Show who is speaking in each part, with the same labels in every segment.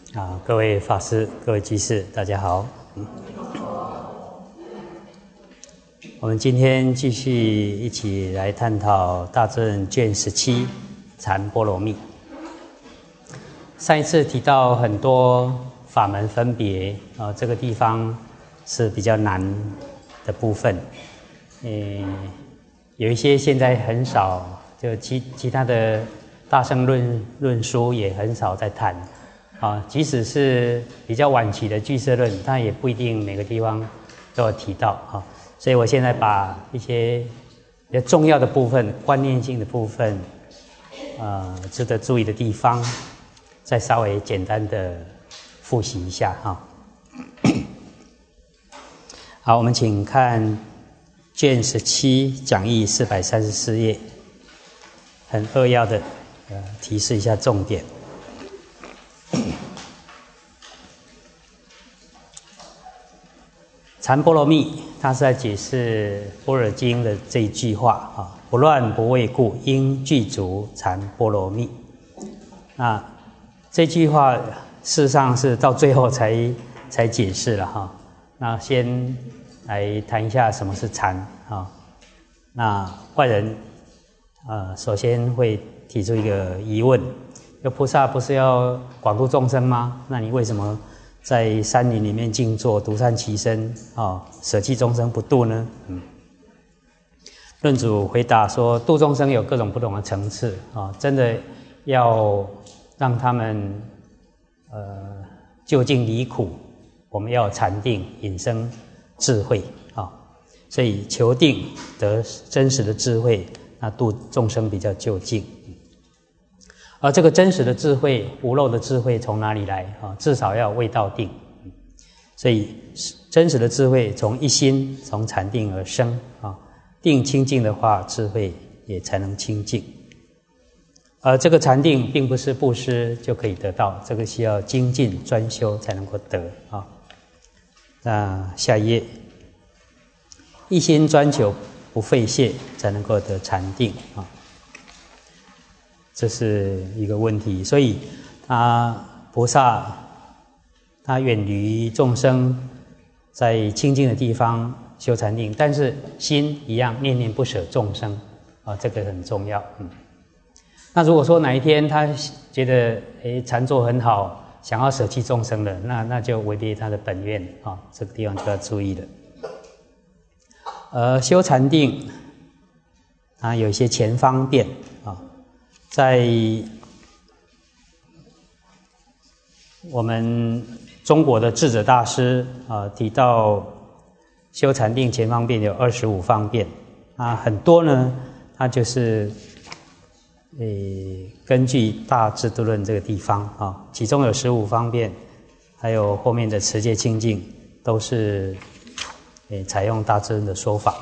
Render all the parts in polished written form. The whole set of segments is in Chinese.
Speaker 1: 各位法师、各位居士，大家好。我们今天继续一起来探讨《大正》卷17禅波罗蜜。上一次提到很多法门分别，这个地方是比较难的部分。有一些现在很少，就其他的大乘论书也很少在谈。即使是比较晚期的俱舍论，它也不一定每个地方都有提到。所以我现在把一些比较重要的部分、观念性的部分，值得注意的地方，再稍微简单的复习一下。好，我们请看卷17讲义434页，很扼要的提示一下重点。禅波罗蜜，它是在解释《般若经》的这一句话不乱不畏故，应具足禅波罗蜜。那这句话事实上是到最后才解释了那先来谈一下什么是禅那外人首先会提出一个疑问：菩萨不是要广度众生吗？那你为什么在山林里面静坐，独善其身舍弃众生不度呢？论主回答说，度众生有各种不同的层次真的要让他们就近离苦，我们要有禅定引生智慧所以求定得真实的智慧，那度众生比较就近。而这个真实的智慧、无漏的智慧从哪里来至少要未到定。所以真实的智慧从一心、从禅定而生定清净的话，智慧也才能清净。而这个禅定并不是布施就可以得到，这个需要精进专修才能够得那下一页，一心专求不废懈，才能够得禅定这是一个问题。所以菩萨他远离众生，在清净的地方修禅定，但是心一样念念不舍众生这个很重要。那如果说哪一天他觉得禅坐很好，想要舍弃众生了，那就违背他的本愿这个地方就要注意了。修禅定有一些前方便在我们中国的智者大师提到修禅定前方便有25方便很多呢，它就是根据大智度论这个地方其中有15方便，还有后面的持戒清净，都是采用大智论的说法。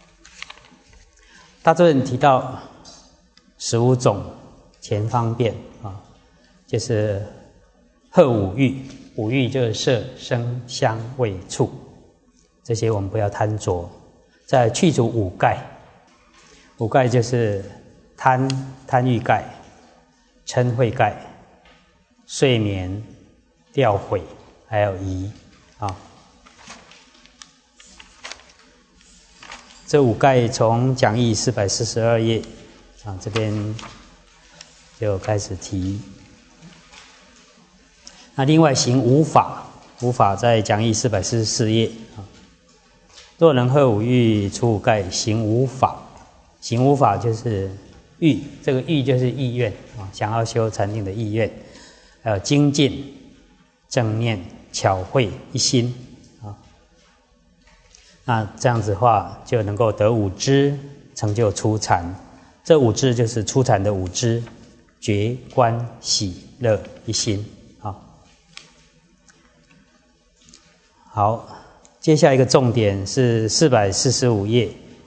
Speaker 1: 大智论提到15种前方便就是贺五欲，五欲就是色声香味触，这些我们不要贪着。再去除五盖，五盖就是贪欲盖、嗔恚盖、睡眠、掉悔，还有疑这五盖从讲义442页这边就开始提。那另外行五法，五法在讲义444页若能贺五欲，除五盖，行五法。行五法就是欲，这个欲就是意愿想要修禅定的意愿，还有精进、正念、巧慧、一心那这样子的话就能够得五支，成就初禅。这五支就是初禅的五支：觉、观、喜、乐、一心好，接下来一个重点是445页。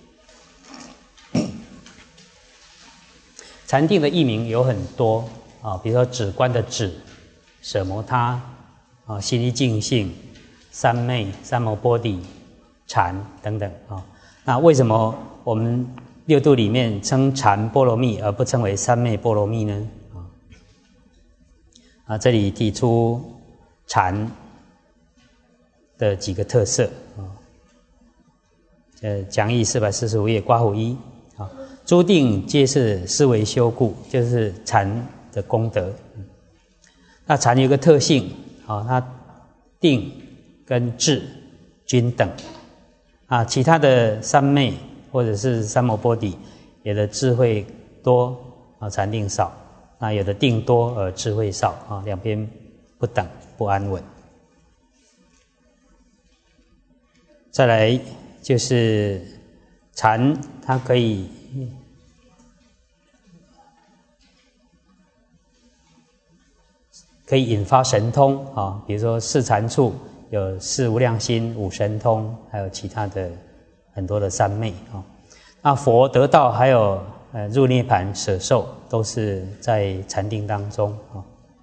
Speaker 1: 禅定的译名有很多比如说止观的止、舍摩他心一净性、三昧、三摩波底、禅等等那为什么我们六度里面称禅波罗蜜而不称为三昧波罗蜜呢？这里提出禅的几个特色啊。讲义445页刮胡一啊，诸定皆是思维修故，就是禅的功德。那禅有一个特性啊，它定跟智均等啊，其他的三昧或者是三摩波底，有的智慧多啊，禅定少；那有的定多而智慧少啊，两边不等，不安稳。再来就是禅，它可以引发神通啊，比如说四禅处有四无量心、五神通，还有其他的很多的三昧啊。那佛得道还有入涅盘、舍受，都是在禅定当中啊。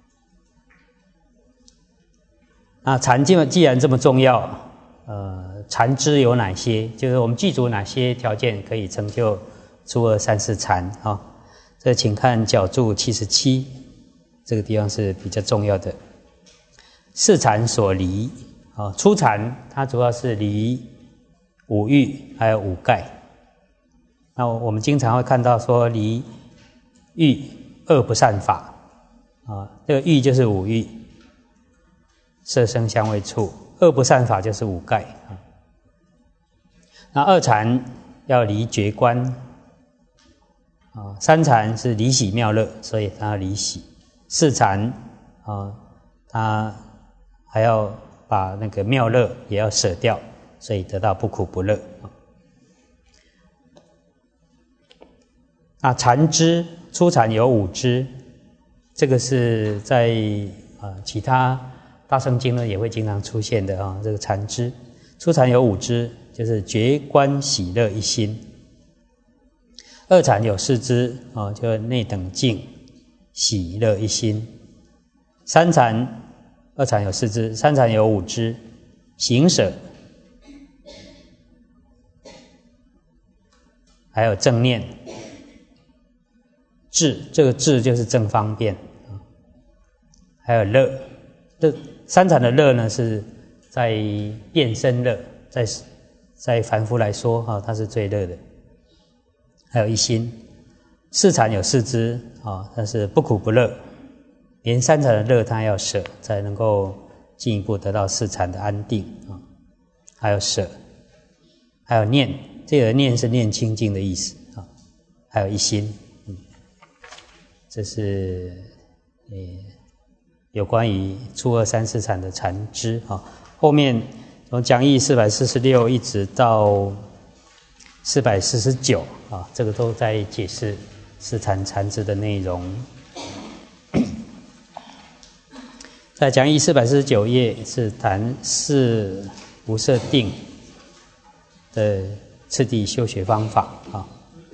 Speaker 1: 那禅既然这么重要，禅知有哪些？就是我们具足哪些条件可以成就初二三四禅啊？这请看角注77，这个地方是比较重要的。四禅所离啊，初禅它主要是离五欲还有五盖。那我们经常会看到说离欲恶不善法啊，这个欲就是五欲，色声香味触；恶不善法就是五盖啊。那二禅要离觉观啊，三禅是离喜妙乐，所以它要离喜。四禅啊，它还要把那个妙乐也要舍掉，所以得到不苦不乐。那禅支初禅有五支，这个是在其他大乘经呢也会经常出现的啊。这个禅支初禅有五支，就是觉观喜乐一心。二禅有四支啊，就内等净喜乐一心。三禅二禅有四支，三禅有五支，行舍，还有正念。智，这个智就是正方便啊，还有乐。这三禅的乐呢，是在变身乐，在凡夫来说啊，它是最乐的。还有一心。四禅有四支啊，但是不苦不乐，连三禅的乐它要舍，才能够进一步得到四禅的安定啊。还有舍，还有念，这个念是念清净的意思啊。还有一心。这是有关于初二三四禅的禅支啊。后面从讲义446一直到449啊，这个都在解释四禅禅支的内容。在讲义449页是谈四无色定的次第修学方法啊。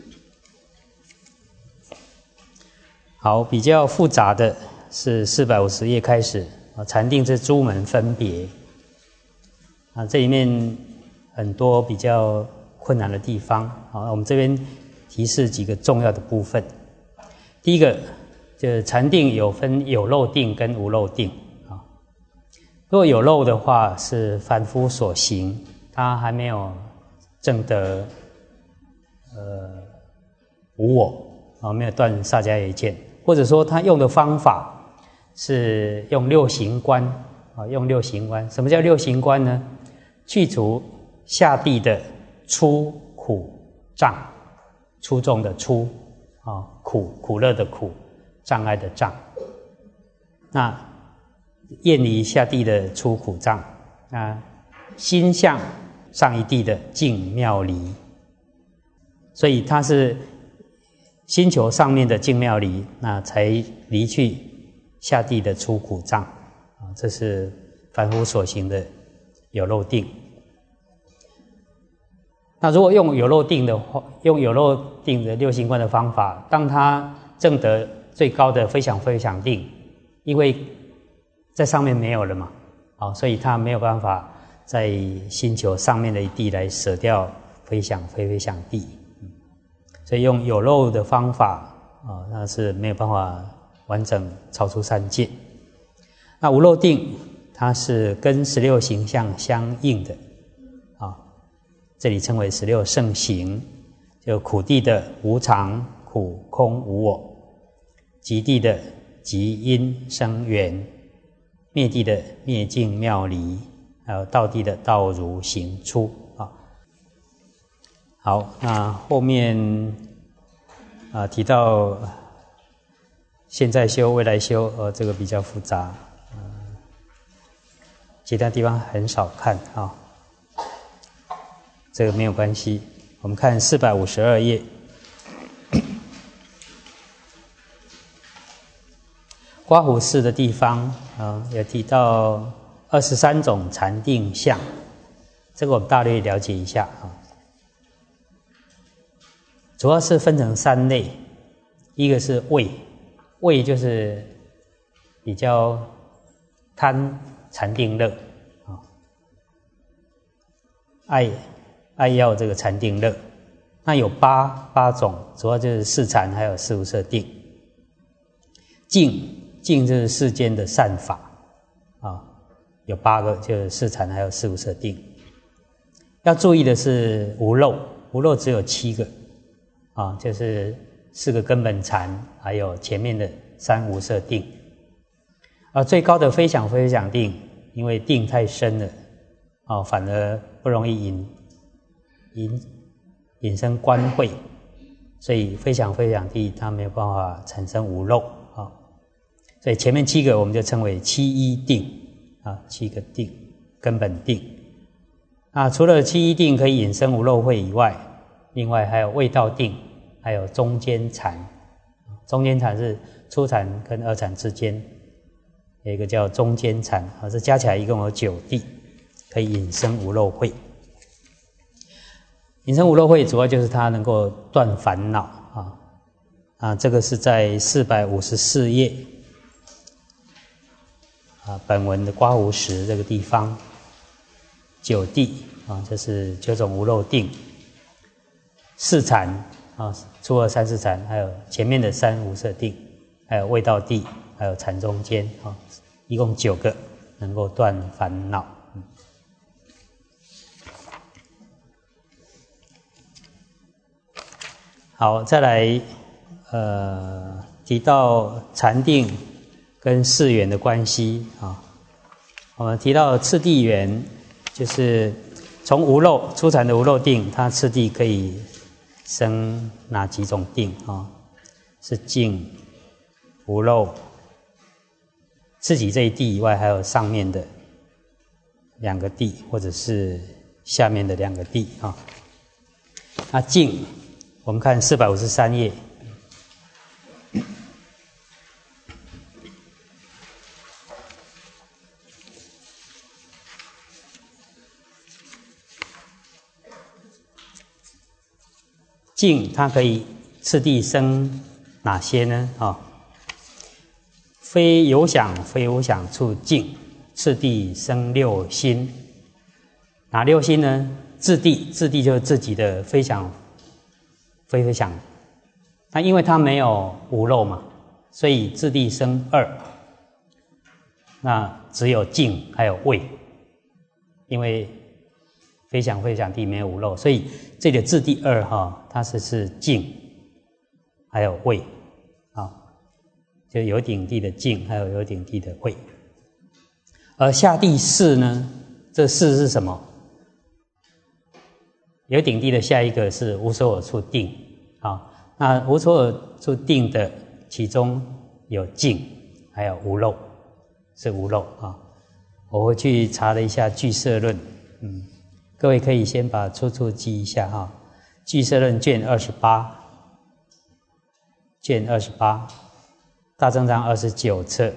Speaker 1: 好，比较复杂的是450页开始啊，禅定之诸门分别啊，这里面很多比较困难的地方啊，我们这边提示几个重要的部分。第一个就是禅定有分有漏定跟无漏定啊。如果有漏的话，是凡夫所行，他还没有证得无我啊，没有断萨迦耶见。或者说他用的方法是用六行观啊，用六行观。什么叫六行观呢？去除下地的粗苦障，粗重的粗啊，苦乐的苦，障碍的障。那厌离下地的粗苦障，那心向上一地的净妙离。所以它是星球上面的净妙离，那才离去下地的粗苦障啊，这是凡夫所行的有漏定。那如果用有漏定的话，用有漏定的六行观的方法，当他证得最高的非想非想定，因为在上面没有了嘛，啊，所以他没有办法在星球上面的一地来舍掉非想非想地。所以用有漏的方法啊，那是没有办法完整超出三界。那无漏定， 它是跟16形象相应的啊，这里称为16圣行，就苦地的无常、苦、空、无我，极地的极因生缘，灭地的灭尽妙离，还有道地的道如行出啊。好，那后面提到现在修、未来修，这个比较复杂，其他地方很少看啊，这个没有关系。我们看452页，刮胡寺的地方有提到23种禅定相，这个我们大略了解一下啊。主要是分成3类，一个是畏就是比较贪禅定乐啊，爱要这个禅定乐。那有八种，主要就是四禅还有四无色定。净就是世间的善法啊，有8个，就是四禅还有四无色定。要注意的是无漏只有7个啊，就是4个根本禅，还有前面的3无色定。最高的非想非非想定，因为定太深了反而不容易引生观慧，所以非想非非想定它没有办法产生无漏啊。所以前面7个我们就称为7依定啊，7个定根本定。那除了7依定可以引生无漏慧以外，另外还有味道定，还有中间禅。中间禅是初禅跟二禅之间有一个叫中间禅，这加起来一共有9地，可以引生无漏慧。引生无漏慧主要就是它能够断烦恼这个是在454页本文的刮胡石这个地方9地这是9种无漏定，四禅初二三四禅，还有前面的3无色定，还有味道地，还有禅中间一共9个能够断烦恼。好，再来提到禅定跟4缘的关系我们提到次第缘，就是从无漏初禅的无漏定，它次第可以生哪几种定是净、无漏，自己这一地以外，还有上面的2个地，或者是下面的2个地那净，我们看453页，净它可以次第生哪些呢非有想非无想处净，次第生6心。哪6心呢？自地就是自己的非想非非想，那因为它没有无漏嘛，所以自地生2，那只有净还有味，因为非想非想地没有无漏，所以这里的自地2它是净还有味就有顶地的净还有有顶地的味。而下地4呢，这4是什么？有顶地的下一个是无所有处定那无所有处定的其中有净还有无漏，是无漏我会去查了一下俱舍论各位可以先把出处记一下俱舍论卷28大正章29册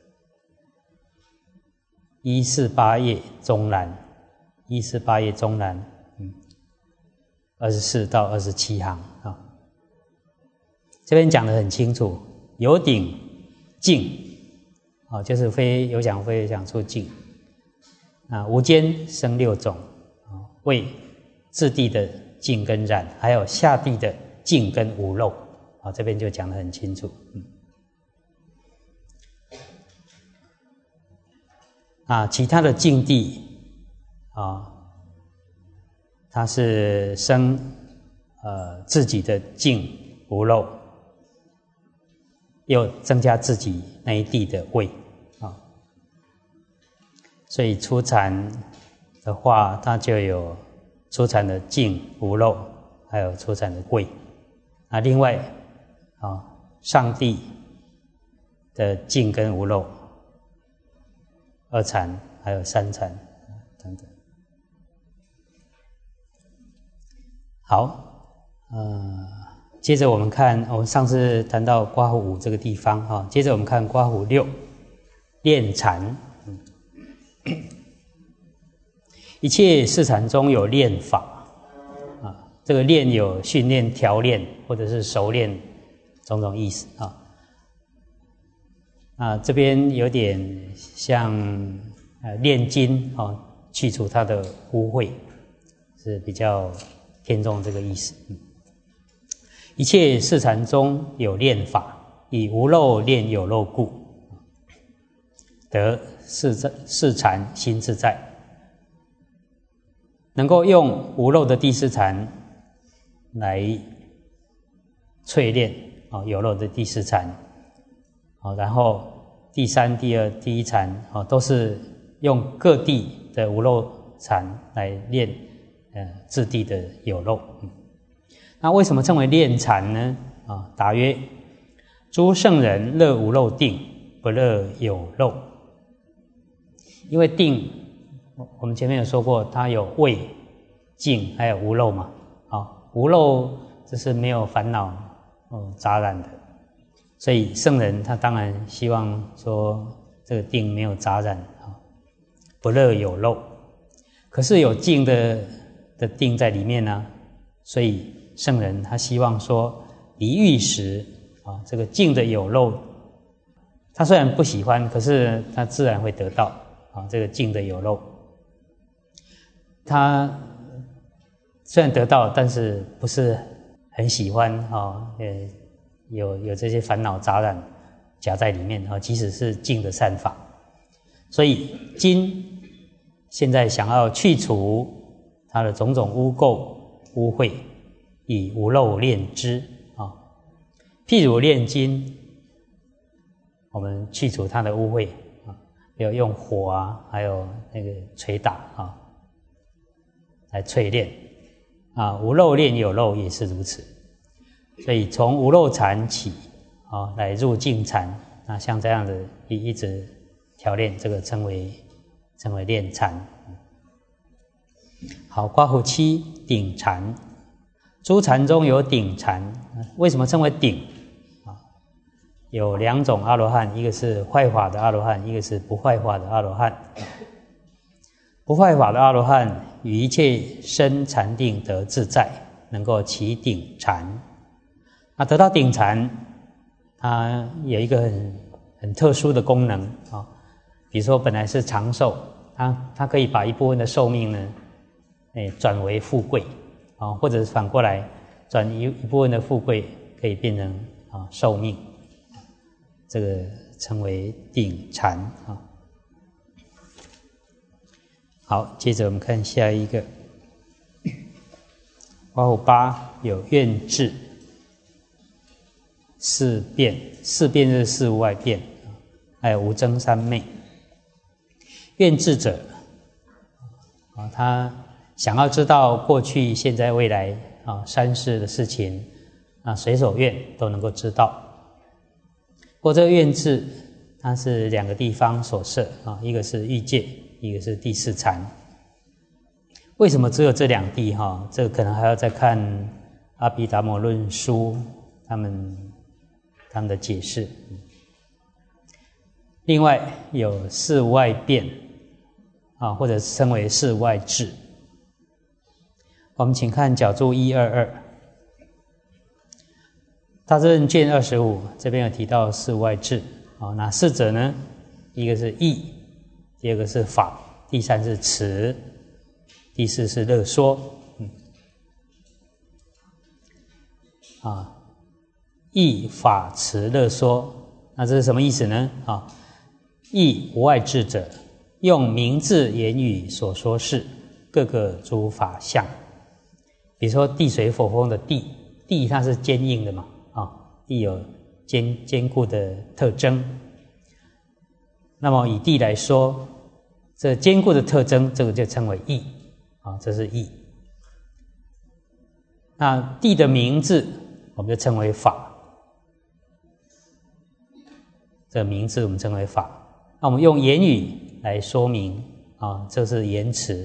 Speaker 1: 148页中栏，148页中栏24到27行这边讲得很清楚，有顶净就是非有想非有想处净无间生6种为自地的净跟染，还有下地的净跟无漏这边就讲得很清楚其他的境地它是生自己的净无漏，又增加自己那一地的位所以初禅的话，它就有初禅的净无漏，还有初禅的位。另外上地的净跟无漏，二禅还有三禅等等。好，接着我们看，我们上次谈到刮胡5这个地方接着我们看刮胡6，练禅。一切四禅中有练法这个练有训练、调练或者是熟练种种意思这边有点像炼金去除它的污秽，是比较偏重这个意思。一切四禅中有练法，以无漏练有漏故，得四禅心自在。能够用无漏的第四禅来淬炼有漏的第四禅然后第三、第二、第一禅都是用各地的无漏禅来练自地的有漏。那为什么称为练禅呢？答曰：诸圣人乐无漏定，不乐有漏。因为定，我们前面有说过，它有位、净还有无漏嘛。无漏就是没有烦恼杂染的，所以圣人他当然希望说这个定没有杂染不乐有漏。可是有净的定在里面呢，所以圣人他希望说离欲时这个净的有漏，他虽然不喜欢，可是他自然会得到这个净的有漏。他虽然得到，但是不是很喜欢有这些烦恼杂染夹在里面即使是净的善法。所以今现在想要去除它的种种污垢污秽，以无漏炼之譬如炼金，我们去除它的污秽要用火还有那个捶打来淬炼无漏炼有漏也是如此。所以从无漏禅起来入净禅，像这样的一直调炼，这个称为练禅。好，刮胡7顶禅。诸禅中有顶禅，为什么称为顶有2种阿罗汉，一个是坏法的阿罗汉，一个是不坏法的阿罗汉。不坏法的阿罗汉与一切身禅定得自在，能够起顶禅。得到顶禅，它有一个很特殊的功能比如说本来是长寿，它可以把一部分的寿命呢转为富贵或者是反过来转一部分的富贵可以变成寿命，这个称为顶禅好，接着我们看下一个刮胡8有愿智四辩。四辩就是四无碍辩，还有无争三昧。愿智者他想要知道过去、现在、未来三世的事情随所愿都能够知道。不过这个愿智它是2个地方所设一个是欲界，一个是第四禅。为什么只有这2地这个可能还要再看阿毗达摩论书他们的解释。另外有四无碍辩或者称为四无碍智。我们请看角注122，大智论卷25这边有提到四无碍智哪四者呢？一个是义，第2个是法，第3是持，第4是乐说。义法持乐说，那这是什么意思呢？义无碍智者， 用明字言语所说事，各个诸法相。比如说地水火风的地，地它是坚硬的嘛，地有坚固的特征。那么以地来说，这坚固的特征，这个就称为义，这是义。那地的名字，我们就称为法。这名字我们称为法。那我们用言语来说明，这是言辞。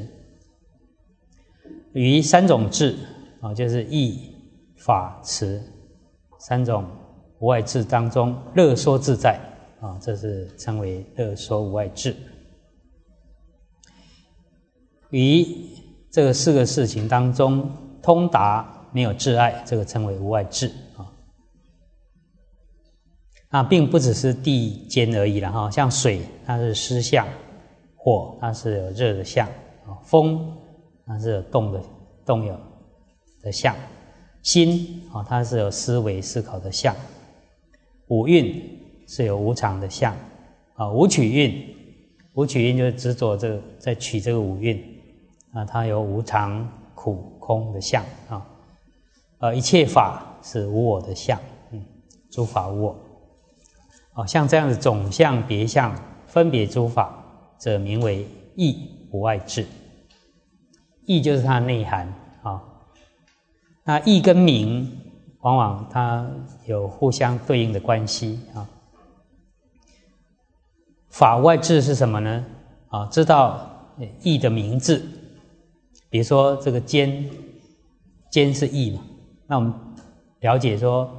Speaker 1: 于三种智，就是义、法、辞三种无碍智当中，乐说自在，这是称为乐说无碍智。于这个四个事情当中，通达没有挚爱，这个称为无碍智。并不只是地坚而已啦，像水它是湿相，火它是有热的相，风它是有动有的相，心它是有思维思考的相，五蕴是有无常的相，五取蕴就是执着这个在取这个五蕴，它有无常苦空的相，一切法是无我的相，诸法无我。像这样的总相别相分别诸法，则名为义无碍智。义就是它的内涵。那义跟名往往它有互相对应的关系。法无碍智是什么呢？知道义的名字，比如说这个坚是义嘛，那我们了解说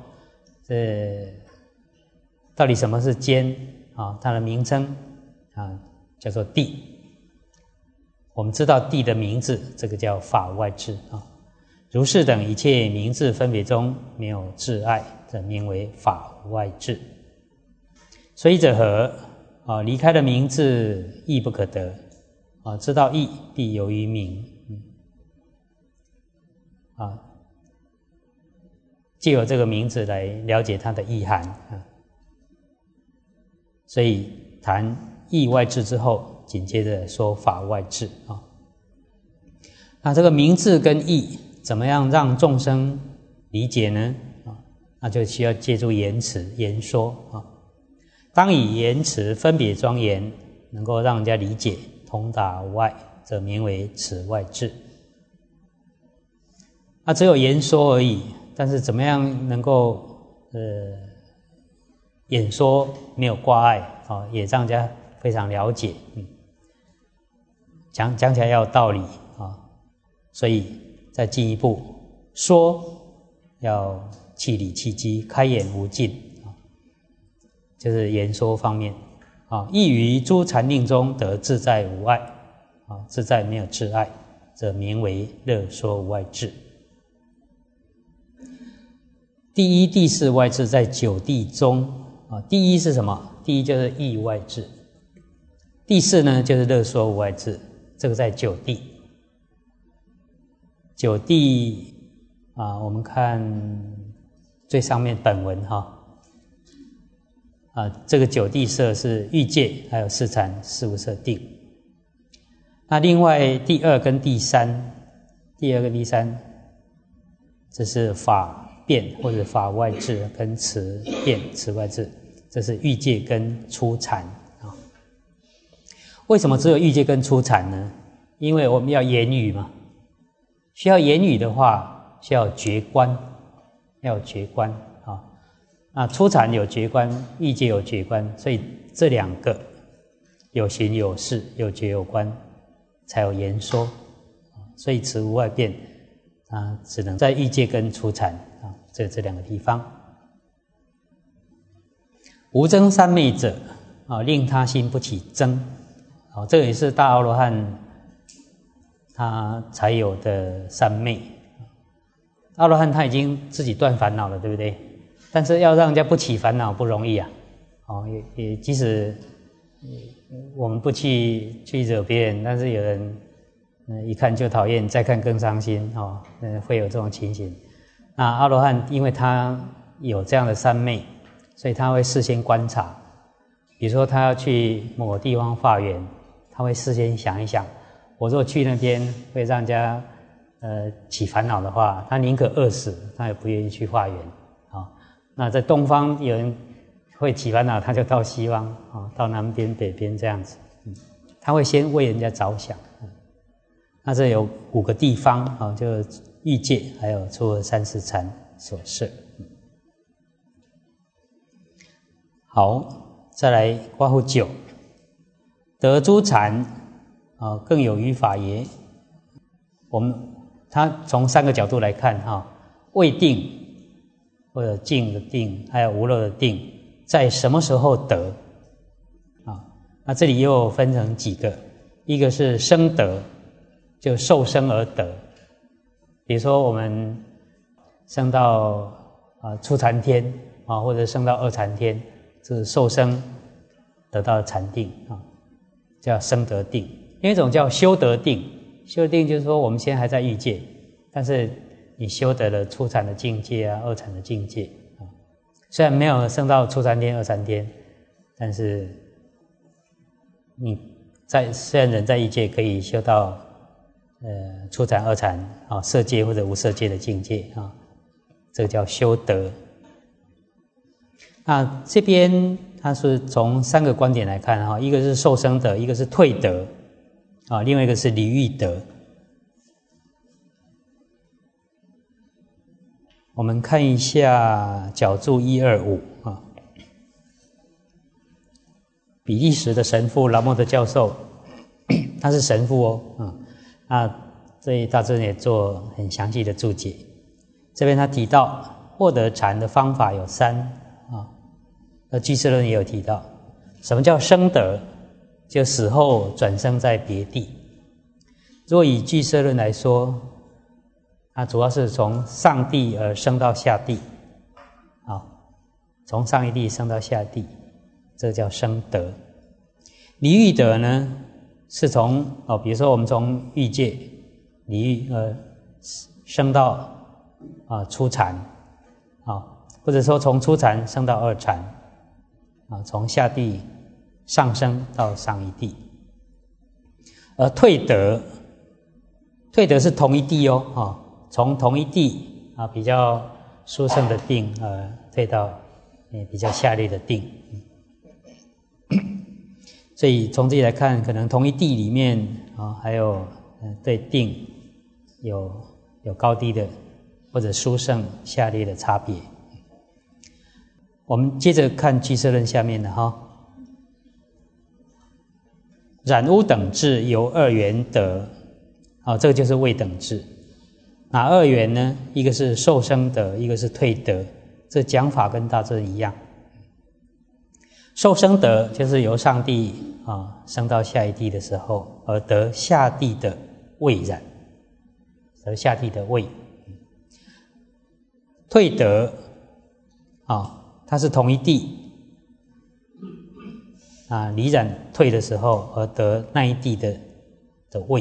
Speaker 1: 到底什么是坚它的名称叫做地。我们知道地的名字，这个叫法无碍智。如是等一切名字分别中没有挚爱，这名为法无碍智。所以者何？离开了名字，义不可得。知道义，必由于名。藉由这个名字来了解它的意涵。所以谈义无碍智之后，紧接着说法无碍智。那这个名字跟义怎么样让众生理解呢？那就需要借助言辞言说。当以言辞分别庄严，能够让人家理解通达无碍，则名为此外智。那只有言说而已，但是怎么样能够演说没有挂碍，也让人家非常了解，讲起来要有道理，所以再进一步说，要气理气机，开眼无尽，就是言说方面，亦于诸禅定中得自在无碍，自在没有挚爱，则名为乐说无碍智。第一、第四无碍智在九地中。第一是什么？第一就是义无碍智。第四呢，就是乐说无碍智，这个在九地。九地我们看最上面本文这个九地色是欲界，还有四禅、四无色定。那另外第二跟第三，这是法辩或者法无碍智跟持辩、持无碍智，这是欲界跟初禅。为什么只有欲界跟初禅呢？因为我们要言语嘛，需要言语的话，需要觉观，要有觉观。那初禅有觉观，欲界有觉观，所以这两个有行有事，有觉有观，才有言说。所以持无碍辩只能在欲界跟初禅这两个地方。无争三昧者令他心不起争，这个也是大阿罗汉他才有的三昧。阿罗汉他已经自己断烦恼了，对不对？但是要让人家不起烦恼不容易啊。也即使我们不去惹别人，但是有人一看就讨厌，再看更伤心，会有这种情形。那阿罗汉因为他有这样的三昧，所以他会事先观察，比如说他要去某个地方化缘， 他会事先想一想，我若去那边会让人家起烦恼的话，他宁可饿死，他也不愿意去化缘啊。那在东方有人会起烦恼，他就到西方啊，到南边、北边这样子，他会先为人家着想。那这有5个地方啊，就欲界，还有出和三世禅所设。好，再来括弧9，得诸禅啊，更有余法也。他从3个角度来看哈，未定或者静的定，还有无漏的定，在什么时候得啊？那这里又分成几个，一个是生得，就受生而得。比如说我们升到初禅天啊，或者升到二禅天，这是受生得到禅定啊，叫生得定。另一种叫修得定，修得定就是说我们现在还在欲界，但是你修得了初禅的境界啊，二禅的境界啊，虽然没有升到初禅天、二禅天，但是你虽然人在欲界，可以修到初禅、二禅啊，色界或者无色界的境界啊，这个叫修得。那这边它是从3个观点来看哈，一个是受生得，一个是退得啊，另外一个是离欲得。我们看一下角注125啊，比利时的神父拉莫德教授，他是神父哦，这大尊也做很详细的注解。这边他提到获得禅的方法有3啊，俱舍论也有提到，什么叫生得？就死后转生在别地。若以俱舍论来说，它主要是从上地而升到下地，从上一地升到下地，这个叫生得。离欲得呢，是从比如说我们从欲界离欲升到初禅或者说从初禅升到二禅从下地上升到上一地。而退得是同一地从同一地比较殊胜的定退到比较下劣的定。所以从这里来看，可能同一地里面还有对定有高低的或者殊胜下劣的差别。我们接着看俱舍论下面的染污等智由2缘得，这个就是位等智。哪2缘呢？一个是受生得，一个是退得，这讲法跟大尊一样。受生得就是由上地升到下一地的时候，而得下地的位染，得下地的位。退得它是同一地离染退的时候，而得那一地的位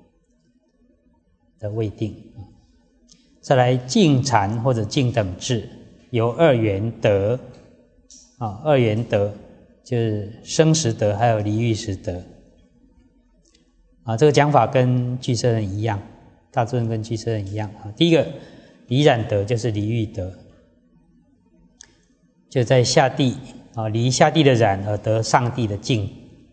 Speaker 1: 的位定。再来净禅或者净等智由2缘得，2缘得就是生时得还有离欲时得这个讲法跟俱舍论一样，大尊跟俱舍论一样第一个离染得就是离欲得，就在下地离下地的染而得上地的净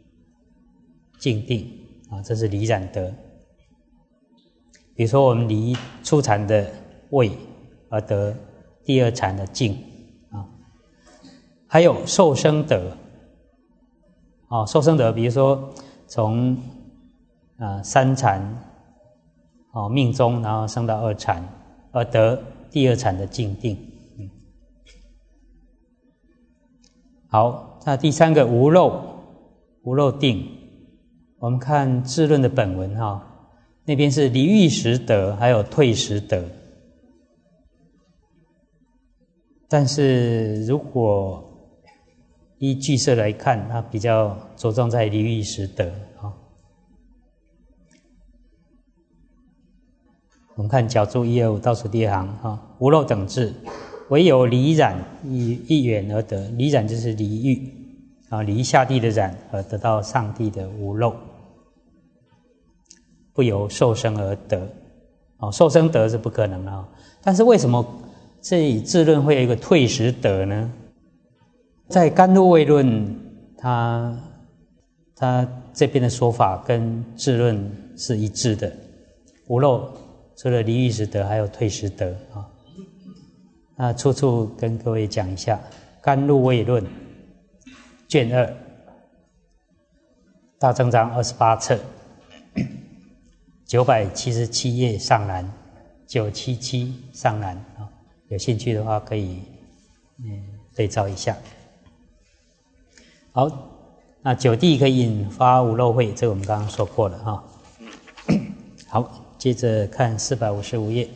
Speaker 1: 定这是离染得。比如说我们离初禅的位而得第2禅的净还有受生得受生得，比如说从3禅命中，然后升到2禅而得第2禅的净定。好，那第3个无漏定，我们看智论的本文那边是离欲时得还有退时得，但是如果依俱舍来看，它比较着重在离欲时得我们看角注125倒数第2行无漏等智唯有离染一缘而得，离染就是离欲离下地的染而得到上地的无漏不由受生而得。受生得是不可能的。但是为什么这里智论会有一个退时得呢？在甘露味论，他这边的说法跟智论是一致的。无漏除了离欲时得，还有退时得啊。那处跟各位讲一下，甘露味论卷2，大正章28册977页上栏，977上栏啊，有兴趣的话可以对照一下。好，那9地可以引发无漏慧，这个我们刚刚说过了哈。好，接着看455页。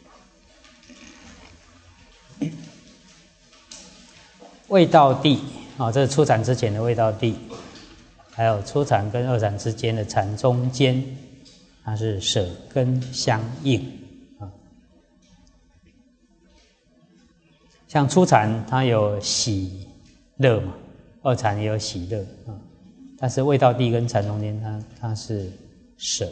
Speaker 1: 味道地这是初禅之前的味道地，还有初禅跟二禅之间的禅中间，它是舍根相应啊。像初禅它有喜乐嘛，二禅也有喜乐啊，但是味道地跟禅中间它是舍。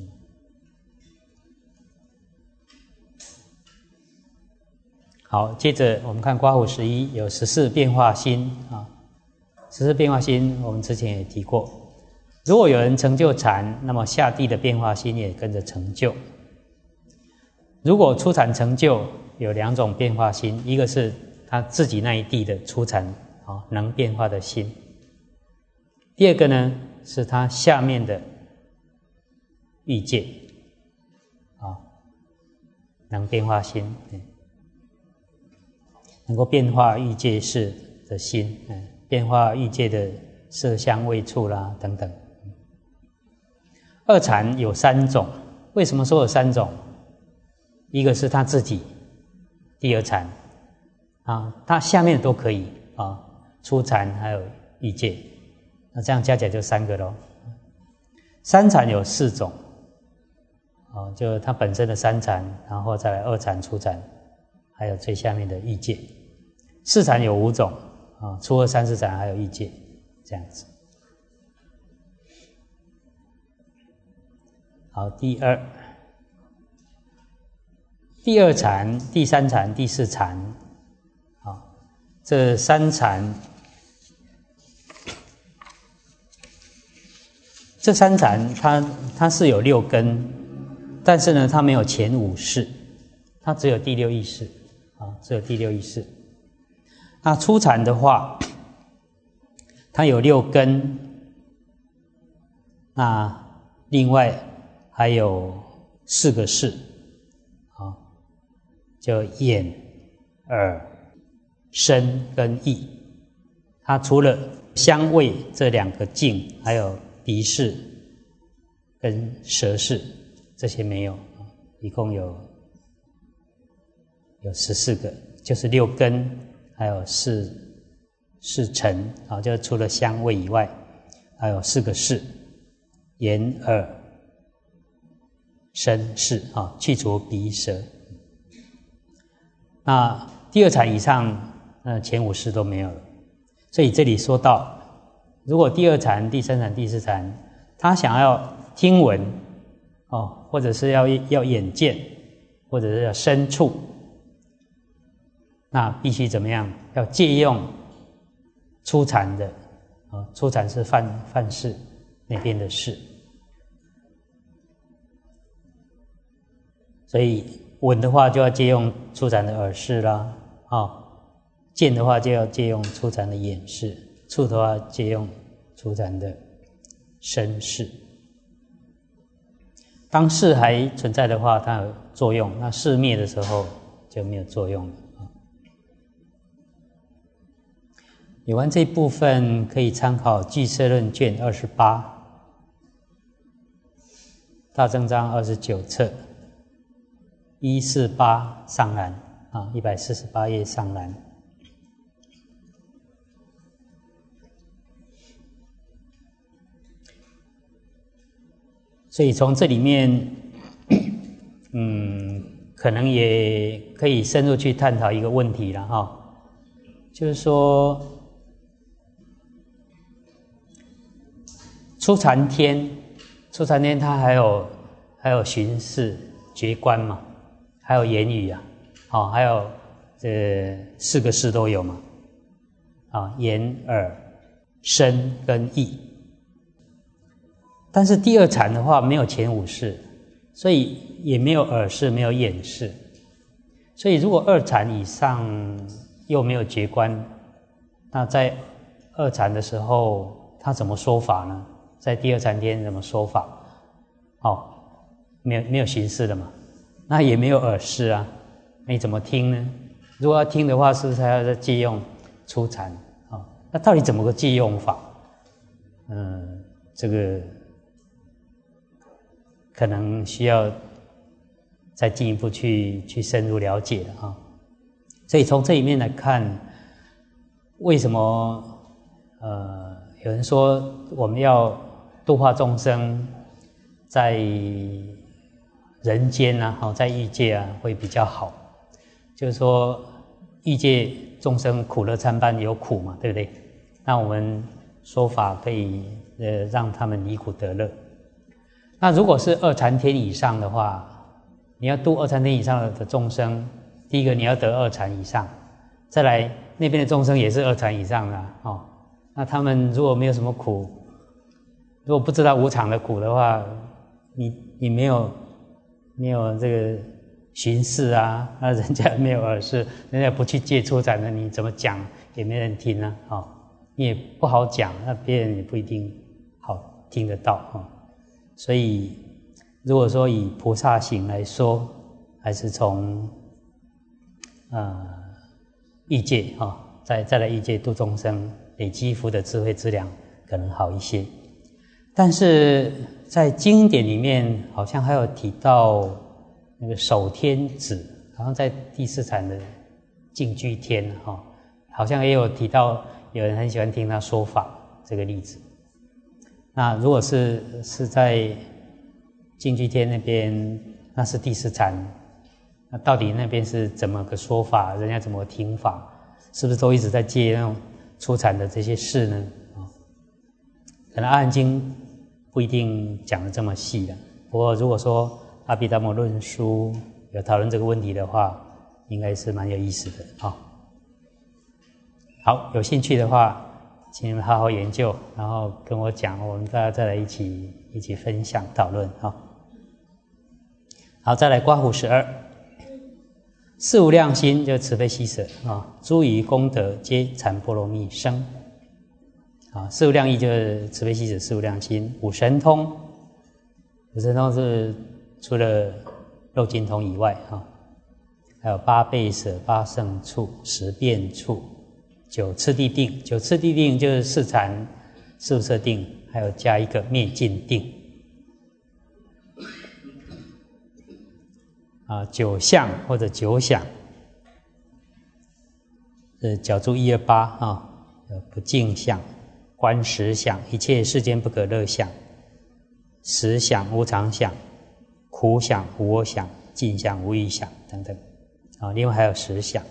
Speaker 1: 好，接着我们看刮胡11有14变化心啊。14变化心我们之前也提过，如果有人成就禅，那么下地的变化心也跟着成就。如果初禅成就，有2种变化心，一个是他自己那一地的初禅能变化的心，第二个呢是他下面的欲界能变化心，能够变化欲界识的心，变化欲界的色香味触啦等等。二禅有3种，为什么说有3种？一个是他自己第二禅他下面都可以初禅还有欲界，那这样加起来就3个咯。三禅有4种就他本身的三禅，然后再来二禅、初禅，还有最下面的欲界。四禅有5种初二、三四禅还有欲界，这样子。好，第二禅、第三禅、第四禅这3禅，这3禅它是有6根，但是呢它没有前5识，它只有第6意识只有第6意识。那初禅的话，它有6根，那另外还有4个识就眼、耳、身跟意。它除了香味这2个境，还有鼻识跟舌识，这些没有，一共有14个，就是6根，还有4尘就除了香味以外，还有4个识：眼、耳、身、识去除鼻舌。那第二禅以上前5识都没有了。所以这里说到，如果第二禅、第三禅、第四禅他想要听闻或者是要眼见，或者是要身触，那必须怎么样？要借用初禅的初禅是梵识那边的识，所以闻的话就要借用初禅的耳识啦见的话就要借用初禅的眼识，触的话借用初禅的身识。当识还存在的话，它有作用；那识灭的时候就没有作用了。有关这一部分可以参考《俱舍论》卷28，大正章29册148上栏148页上栏。所以从这里面可能也可以深入去探讨一个问题了就是说初禅天它还有还有巡视、觉观嘛，还有言语啊，还有这4个事都有嘛，眼、耳、身跟意。但是第二禅的话没有前5事，所以也没有耳识，没有眼识。所以如果2禅以上又没有觉观，那在2禅的时候他怎么说法呢？在第2禅天怎么说法？没有形式了嘛，那也没有耳识啊，那你怎么听呢？如果要听的话，是不是还要再借用初禅？那到底怎么个借用法？这个可能需要再进一步去深入了解了啊。所以从这一面来看，为什么有人说我们要度化众生，在人间啊，在欲界啊会比较好？就是说欲界众生苦乐参半，有苦嘛，对不对？那我们说法可以让他们离苦得乐。那如果是2禅天以上的话，你要度2禅天以上的众生，第一个你要得2禅以上，再来那边的众生也是2禅以上的那他们如果没有什么苦，如果不知道无常的苦的话，你没有这个巡视啊，那人家没有耳识，人家不去戒初禅的，你怎么讲也没人听啊，你也不好讲，那别人也不一定好听得到所以如果说以菩萨行来说，还是从欲界再来欲界度众生，累积福的智慧资粮可能好一些。但是在经典里面好像还有提到那个守天子，好像在第4禅的净居天好像也有提到，有人很喜欢听他说法这个例子。那如果是在净居天那边，那是第4禅，那到底那边是怎么个说法？人家怎么听法？是不是都一直在借那种初禅的这些事呢？可能《阿含经》不一定讲得这么细的。不过如果说《阿毗达摩论书》有讨论这个问题的话，应该是蛮有意思的好，有兴趣的话，请你们好好研究，然后跟我讲，我们大家再来一起分享讨论好，再来刮胡12，四无量心就慈悲喜舍诸于功德皆禅波罗蜜生四无量义就是慈悲喜舍四无量心。五神通是除了肉尽通以外还有8倍舍、8胜处、10变处、9次第定。9次第定就是4禅、4无色定，还有加一个灭尽定9相或者9想，角注128不净相、观实相、一切世间不可乐相、实相、无常相、苦想、无我想、尽想、无欲想等等另外还有10想。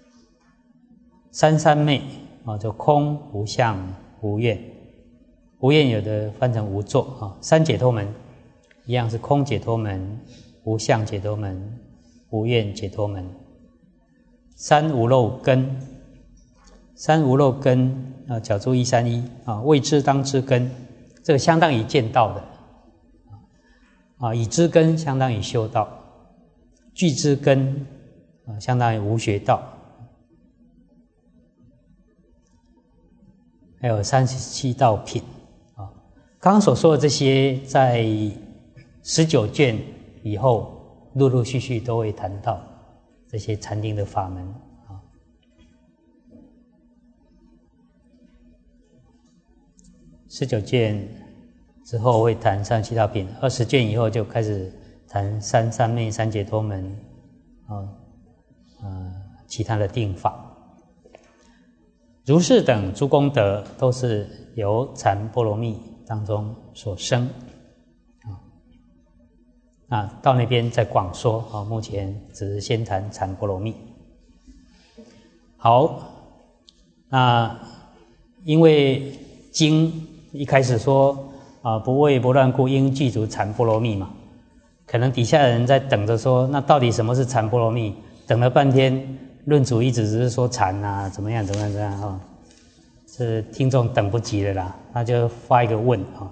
Speaker 1: 三昧就空、无相、无愿。无愿有的翻成无作三解脱门一样是空解脱门、无相解脱门、无愿解脱门。三无漏根，三无漏根角注131未知当知根，这个相当于见道的已知根相当于修道，具知根相当于无学道。还有37道品刚刚所说的这些，在19卷以后陆陆续续都会谈到这些禅定的法门19卷之后会谈37道品，20卷以后就开始谈三昧、三解脱门其他的定法。如是等诸功德都是由禅波罗蜜当中所生到那边再广说目前只是先谈禅波罗蜜。好，那因为经一开始说不为不乱故应具足禅波罗蜜嘛， 可能底下的人在等着说，那到底什么是禅波罗蜜？等了半天，论主一直只是说禅啊，怎么样哈，这听众等不及了啦，他就发一个问啊，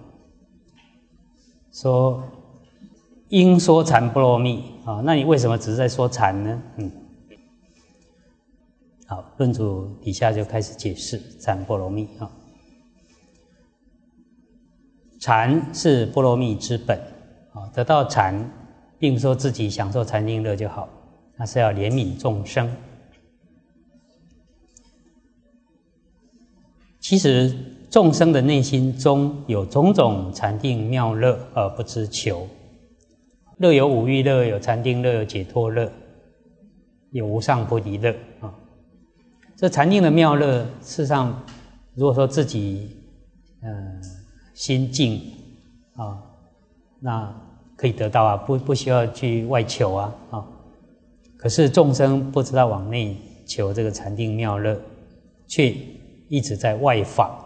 Speaker 1: 说应说禅波罗蜜啊，那你为什么只是在说禅呢？好，论主底下就开始解释禅波罗蜜啊。禅是波罗蜜之本啊，得到禅，并不说自己享受禅定乐就好，那是要怜悯众生。其实众生的内心中有种种禅定妙乐而不知求，乐有五欲乐，有禅定乐，有解脱乐，有无上菩提乐啊。这禅定的妙乐，事实上，如果说自己心静啊，那可以得到啊，不需要去外求啊。可是众生不知道往内求这个禅定妙乐，却一直在外法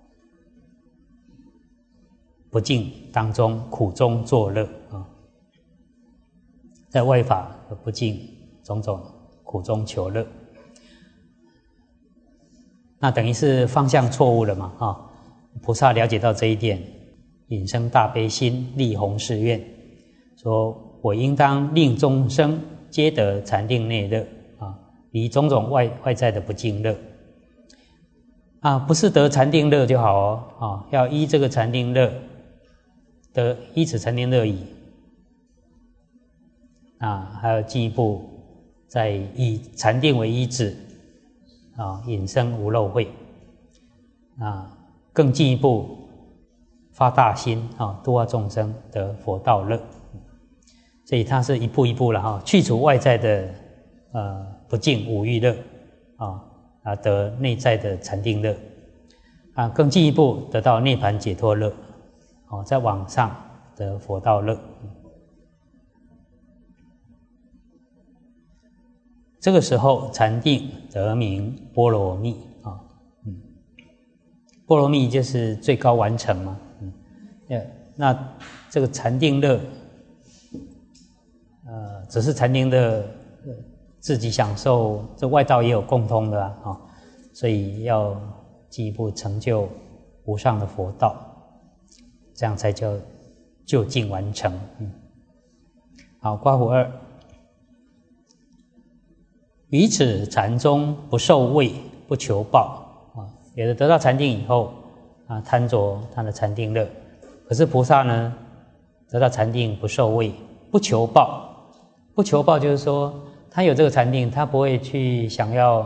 Speaker 1: 不净当中苦中作乐啊，在外法的不净种种苦中求乐，那等于是方向错误了嘛啊。菩萨了解到这一点，引生大悲心，立弘誓愿，说我应当令众生皆得禅定内乐啊，离种种外在的不净乐啊，不是得禅定乐就好哦啊，要依这个禅定乐得依此禅定乐已啊，还要进一步再以禅定为依止啊，引生无漏慧啊。更进一步发大心啊，度化众生得佛道乐，所以它是一步一步了哈，去除外在的不净五欲乐啊，得内在的禅定乐啊，更进一步得到涅槃解脱乐哦，再往上得佛道乐。这个时候禅定得名波罗蜜啊。波罗蜜就是最高完成嘛，那这个禅定乐，只是禅定乐自己享受，这外道也有共通的啊，所以要进一步成就无上的佛道，这样才叫究竟完成。好，刮胡二，于此禅中不受位，不求报。有的得到禅定以后啊，贪着他的禅定乐，可是菩萨呢，得到禅定不受位，不求报。不求报就是说，他有这个禅定，他不会去想要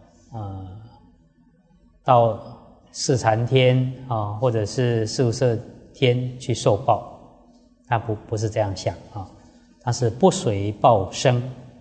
Speaker 1: 到四禅天啊，或者是四无色天去受报，他不是这样想啊，他是不随报生。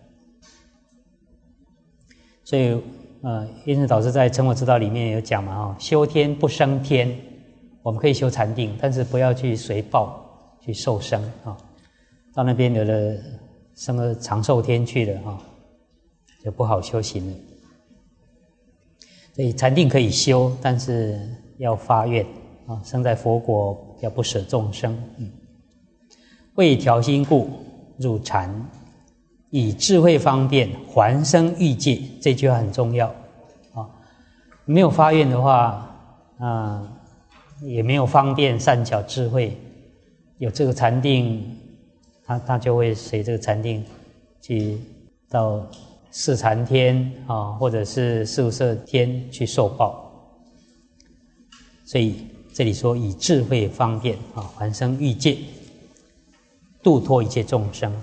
Speaker 1: 所以因此导师在成佛之道里面有讲嘛，修天不生天，我们可以修禅定，但是不要去随报去受生啊。到那边有的升了长寿天去了啊，就不好修行了。所以禅定可以修，但是要发愿啊，生在佛国要不舍众生。为调心故入禅。以智慧方便还生欲界，这句话很重要啊！没有发愿的话，也没有方便善巧智慧，有这个禅定，他就会随这个禅定去到四禅天啊，或者是四无色天去受报。所以这里说以智慧方便啊，还生欲界，度脱一切众生。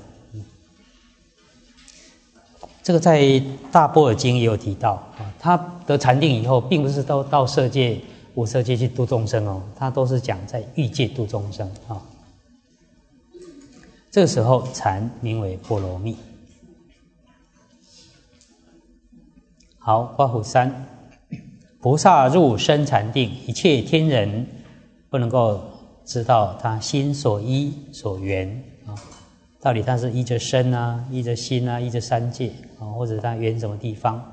Speaker 1: 这个在《大般若经》也有提到啊，他得禅定以后，并不是到色界、无色界去度众生哦，他都是讲在欲界度众生啊。这个时候禅名为波罗蜜。好，刮胡三，菩萨入深禅定，一切天人不能够知道他心所依所缘啊。到底他是依着身啊，依着心啊，依着三界啊，或者他缘什么地方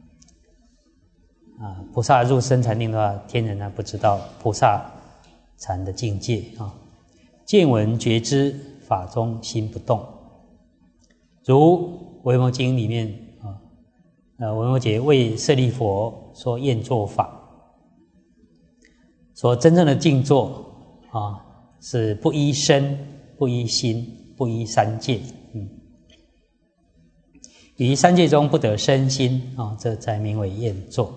Speaker 1: 啊？菩萨入深禅定的话，天人呢不知道菩萨禅的境界啊。见闻觉知法中心不动。如《维摩经》里面维摩诘为舍利佛说验坐法，说真正的静坐是不依身、不依心、不依三界，于三界中不得身心这才名为验坐。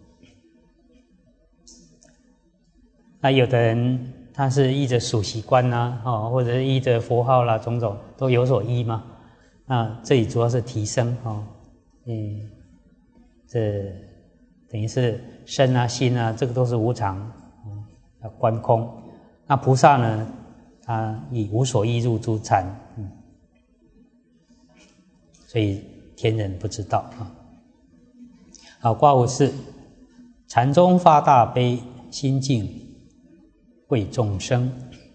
Speaker 1: 那有的人他是依着数息观或者是依着佛号啦，种种都有所依嘛。那这里主要是提升这等于是身啊、心啊，这个都是无常，要观空。那菩萨呢，他以无所依入诸禅，所以天人不知道好，卦54，禅中发大悲，心净为众生。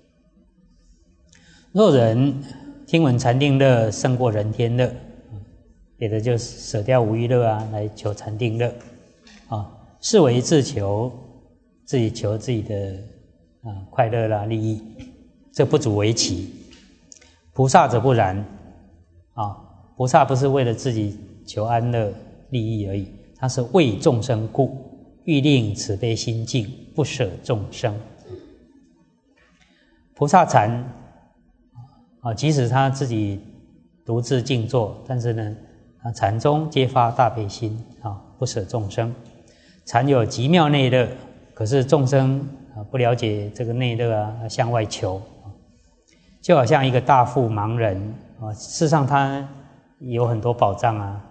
Speaker 1: 若人听闻禅定乐胜过人天乐，也的就舍掉五欲乐来求禅定乐视为自求，自己求自己的快乐啦、利益，这不足为奇。菩萨则不然菩萨不是为了自己求安乐利益而已，他是为众生故，欲令慈悲心净，不舍众生。菩萨禅即使他自己独自静坐，但是呢禅中皆发大悲心不舍众生。禅有极妙内乐，可是众生不了解这个内乐向外求，就好像一个大腹盲人事实上他有很多宝藏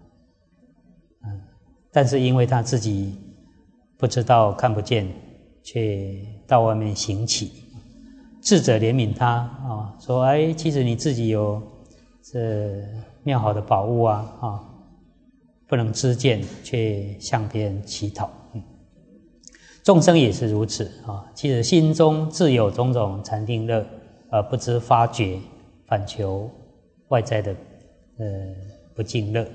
Speaker 1: 但是因为他自己不知道看不见，却到外面行乞。智者怜悯他说其实你自己有这妙好的宝物不能知见，却向别人乞讨。众生也是如此其实心中自有种种禅定乐，而不知发觉，反求外在的不净乐。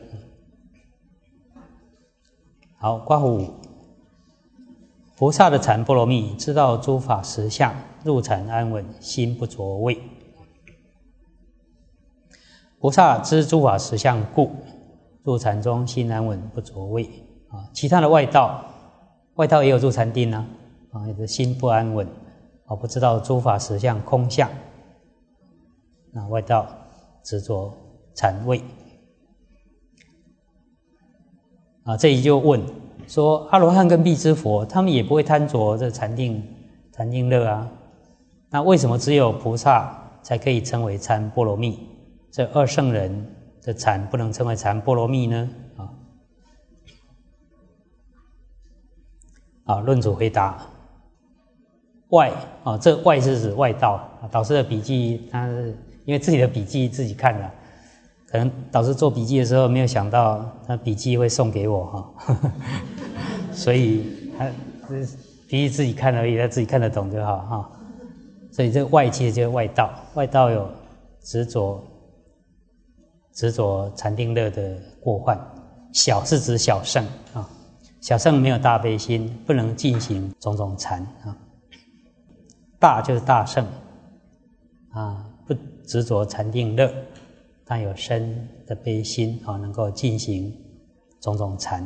Speaker 1: 好，卦5，菩萨的禅波罗蜜，知道诸法实相，入禅安稳，心不着位。菩萨知诸法实相故，入禅中心安稳，不着位其他的外道也有入禅定有的心不安稳不知道诸法实相空相，那外道执着禅位这里就问说，阿罗汉跟辟支佛他们也不会贪着这禅定乐那为什么只有菩萨才可以称为禅波罗蜜，这二圣人的禅不能称为禅波罗蜜呢？论主回答外这外是指外道导师的笔记，他是因为自己的笔记自己看了，可能导师做笔记的时候没有想到他笔记会送给我所以他笔记自己看而已，他自己看得懂就好所以这个外其实就是外道，外道有执着禅定乐的过患。小是指小圣小圣没有大悲心，不能进行种种禅大就是大圣不执着禅定乐，他有深的悲心能够进行种种禅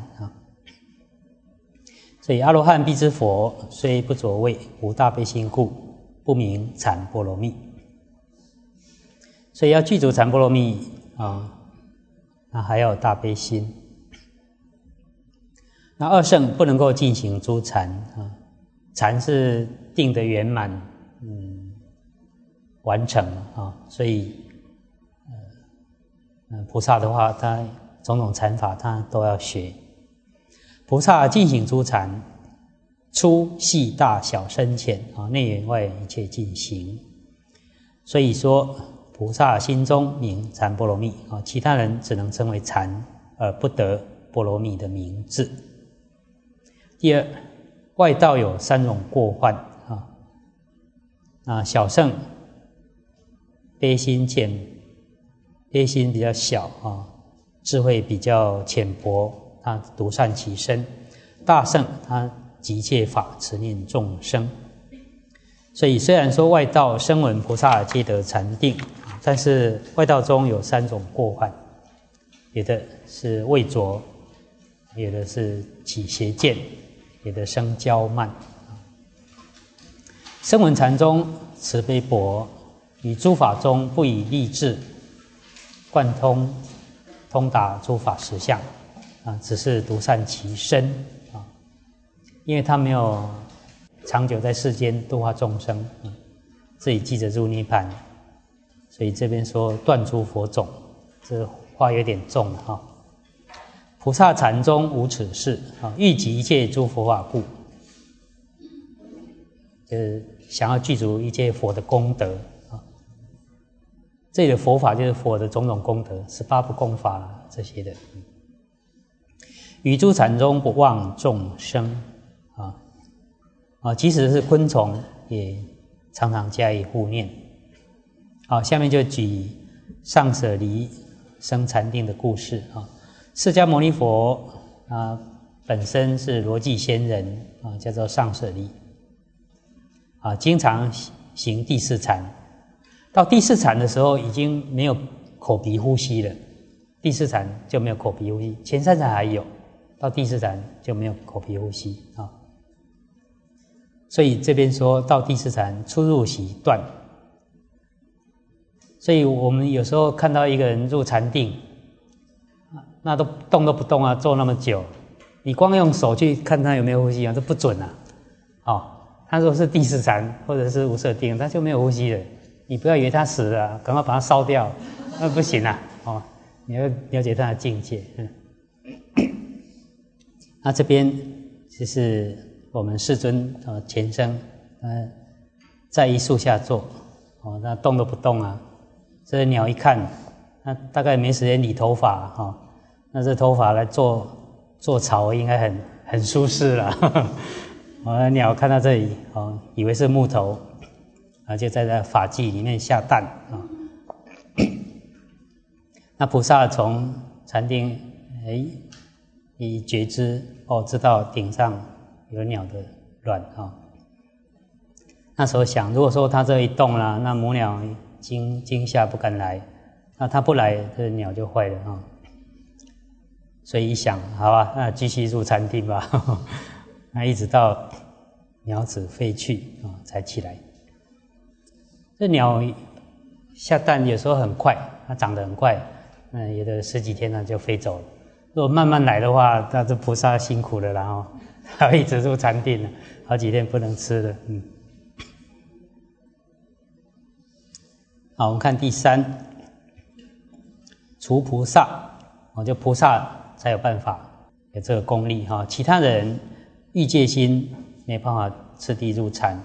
Speaker 1: 所以阿罗汉辟支佛虽不着位，无大悲心故，不名禅波罗蜜。所以要具足禅波罗蜜那还要有大悲心。那二圣不能够进行诸禅禅是定的圆满完成所以菩萨的话，他种种禅法他都要学。菩萨进行诸禅，粗细大小深浅内圆外一切进行。所以说菩萨心中名禅波罗蜜其他人只能称为禅，而不得波罗蜜的名字。第二，外道有三种过患小圣悲心比较小智慧比较浅薄，他独善其身。大圣他急切法，慈念众生。所以虽然说外道声闻菩萨皆得禅定但是外道中有3种过患，有的是畏浊，有的是起邪见，有的生骄慢。声闻禅宗慈悲薄，于诸法中不以立志贯通达诸法实相只是独善其身因为他没有长久在世间度化众生自己记着入涅槃，所以这边说断诸佛种，这话有点重了菩萨禅中无此事欲集一切诸佛法故，就是想要具足一切佛的功德这里的佛法就是佛的种种功德，18部功法这些的。于诸禅中不忘众生即使是昆虫也常常加以护念。下面就举上舍离生禅定的故事释迦牟尼佛本身是罗寂仙人叫做上舍离经常行第4禅。到第4禅的时候已经没有口鼻呼吸了，第4禅就没有口鼻呼吸，前3禅还有，到第4禅就没有口鼻呼吸所以这边说到第4禅出入息断。所以我们有时候看到一个人入禅定那都动都不动坐那么久，你光用手去看他有没有呼吸这不准他说是第4禅或者是无色定，他就没有呼吸了，你不要以为他死了赶快把它烧掉，那不行你要了解他的境界那这边就是我们世尊前生在一树下坐那动都不动这鸟一看那大概没时间理头发那这头发来做巢应该很舒适了鸟看到这里以为是木头就在这法器里面下蛋那菩萨从禅定以觉知知道顶上有鸟的卵那时候想，如果说他这一动了那母鸟惊吓不敢来，那他不来这鸟就坏了所以一想好那继续入禅定吧那一直到鸟子飞去才起来。这鸟下蛋有时候很快，它长得很快有的10几天它就飞走了。如果慢慢来的话，那这菩萨辛苦了他会一直入禅定了，好几天不能吃了好，我们看第3，除菩萨就菩萨才有办法有这个功力其他人欲界心没办法次第入禅。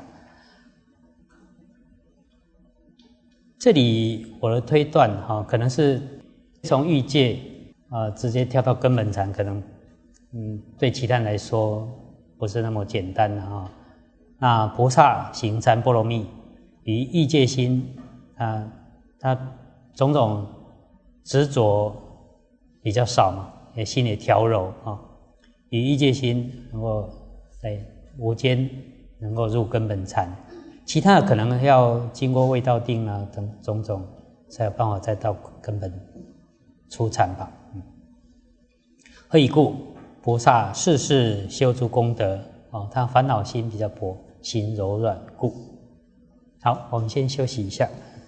Speaker 1: 这里我的推断可能是从欲界直接跳到根本禅，可能对其他人来说不是那么简单那菩萨行禅波罗蜜，于欲界心他种种执着比较少也心也调柔于欲界心能够在无间能够入根本禅。其他的可能要经过味道定等种种才有办法再到根本出禅吧何以故？菩萨事事修诸功德他烦恼心比较薄，心柔软故。好，我们先休息一下。